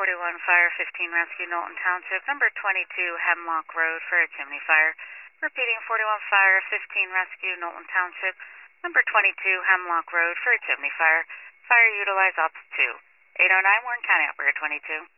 41 Fire 15 Rescue, Knowlton Township, number 22 Hemlock Road for a chimney fire. Repeating, 41 Fire 15 Rescue, Knowlton Township, number 22 Hemlock Road for a chimney fire. Fire utilized Ops 2. 809 Warren County, Operator 22.